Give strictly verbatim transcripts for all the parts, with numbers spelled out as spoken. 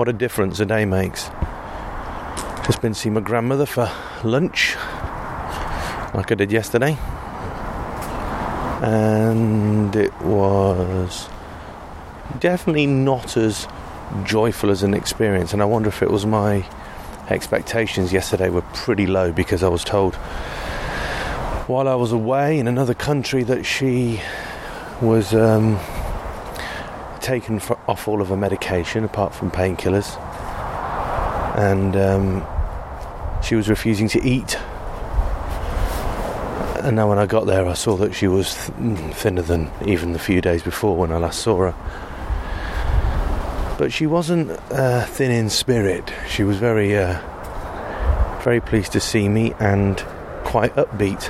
what a difference a day makes. Just been to see my grandmother for lunch, like I did yesterday, and it was definitely not as joyful as an experience, and I wonder if it was my expectations yesterday were pretty low, because I was told while I was away in another country that she was um, taken for, off all of her medication apart from painkillers, and um, she was refusing to eat. And now when I got there, I saw that she was th- thinner than even the few days before when I last saw her. But she wasn't uh, thin in spirit. She was very, uh, very pleased to see me and quite upbeat.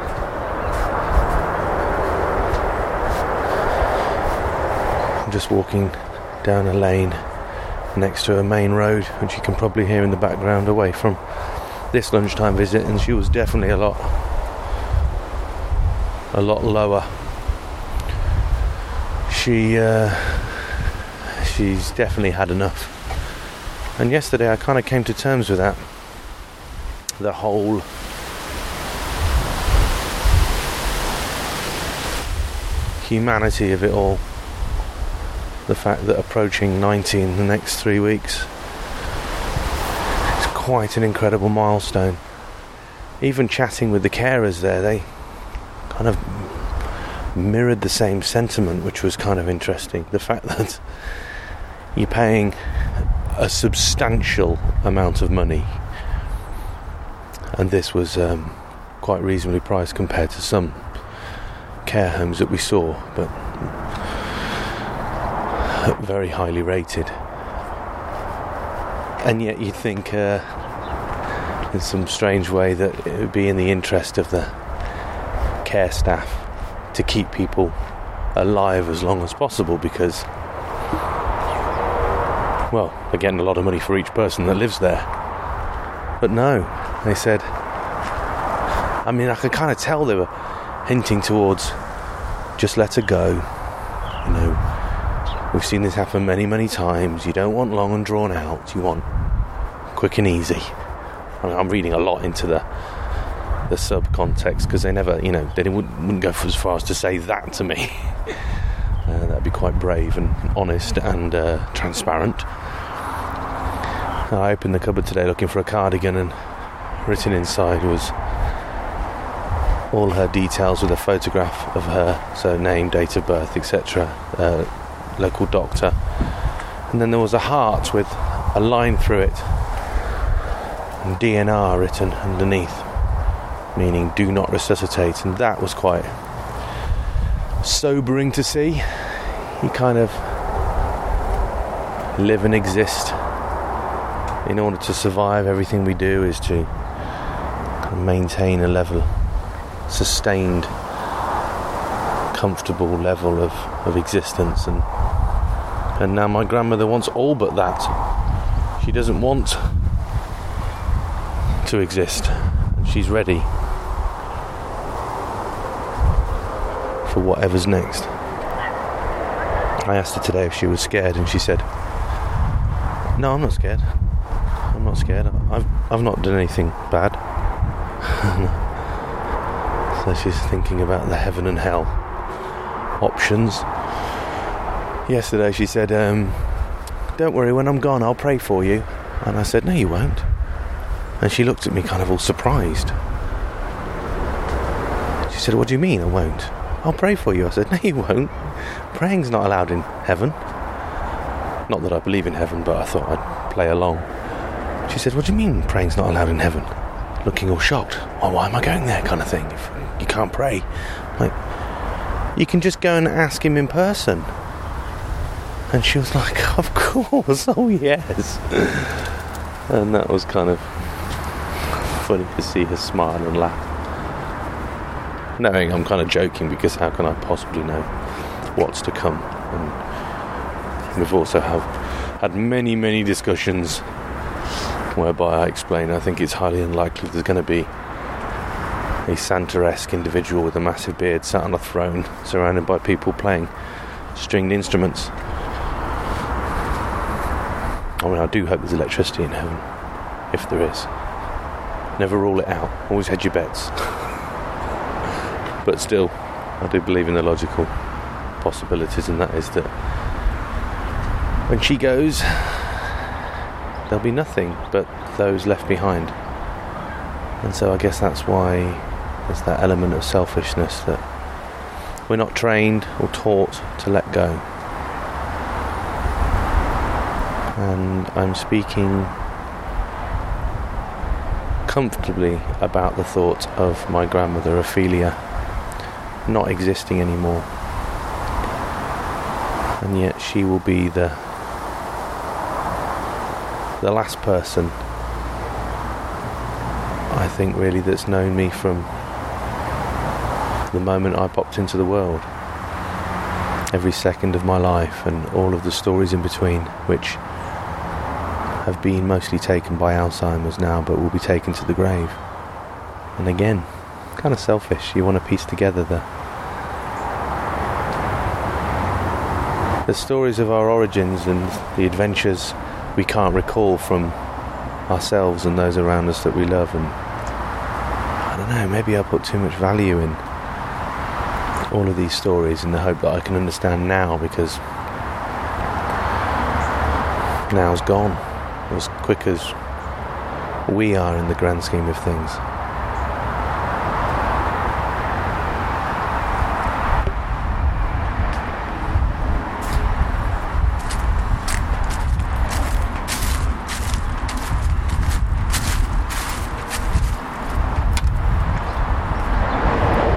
I'm just walking down a lane next to a main road, which you can probably hear in the background, away from this lunchtime visit, and she was definitely a lot a lot lower. She uh, she's definitely had enough, and yesterday I kind of came to terms with that. The whole humanity of it all, the fact that approaching ninety in the next three weeks is quite an incredible milestone. Even chatting with the carers there, they kind of mirrored the same sentiment, which was kind of interesting. The fact that you're paying a substantial amount of money, and this was um, quite reasonably priced compared to some care homes that we saw, but very highly rated. And yet you'd think uh, in some strange way that it would be in the interest of the care staff to keep people alive as long as possible, because, well, they're getting a lot of money for each person that lives there. But no, they said, I mean, I could kind of tell they were hinting towards, just let her go, you know, we've seen this happen many, many times. You don't want long and drawn out, you want quick and easy. I mean, I'm reading a lot into the the subcontext, because they never, you know, they wouldn't, wouldn't go as far as to say that to me. uh, that'd be quite brave and honest and uh, transparent. I opened the cupboard today looking for a cardigan, and written inside was all her details with a photograph of her, so name, date of birth, et cetera, uh, local doctor, and then there was a heart with a line through it and D N R written underneath, meaning do not resuscitate. And that was quite sobering to see. You kind of live and exist. In order to survive, everything we do is to maintain a level, sustained, comfortable level of, of existence, and and now my grandmother wants all but that. She doesn't want to exist, and she's ready for whatever's next. I asked her today if she was scared, and she said, no, I'm not scared. I'm not scared. I've I've not done anything bad. So she's thinking about the heaven and hell options. Yesterday she said, um, don't worry, when I'm gone I'll pray for you. And I said, no, you won't. And she looked at me kind of all surprised. She said, what do you mean I won't? I'll pray for you. I said, no, you won't. Praying's not allowed in heaven. Not that I believe in heaven, but I thought I'd play along. She said, what do you mean praying's not allowed in heaven? Looking all shocked. Well, why am I going there, kind of thing, if you can't pray? Like, you can just go and ask him in person. And she was like, of course, oh yes. And that was kind of funny to see her smile and laugh. Knowing I'm kind of joking, because how can I possibly know what's to come? And we've also have had many, many discussions whereby I explain I think it's highly unlikely there's going to be a Santa-esque individual with a massive beard sat on a throne surrounded by people playing stringed instruments. I mean, I do hope there's electricity in heaven, if there is. Never rule it out. Always hedge your bets. But still, I do believe in the logical possibilities, and that is that when she goes, there'll be nothing but those left behind. And so I guess that's why there's that element of selfishness that we're not trained or taught to let go. And I'm speaking comfortably about the thought of my grandmother Ophelia not existing anymore, and yet she will be the the last person, I think, really, that's known me from the moment I popped into the world. Every second of my life and all of the stories in between, which have been mostly taken by Alzheimer's now, but will be taken to the grave. And again, kind of selfish. You want to piece together the the stories of our origins and the adventures we can't recall from ourselves and those around us that we love. And I don't know, maybe I put too much value in all of these stories in the hope that I can understand now, because now's gone as quick as we are in the grand scheme of things.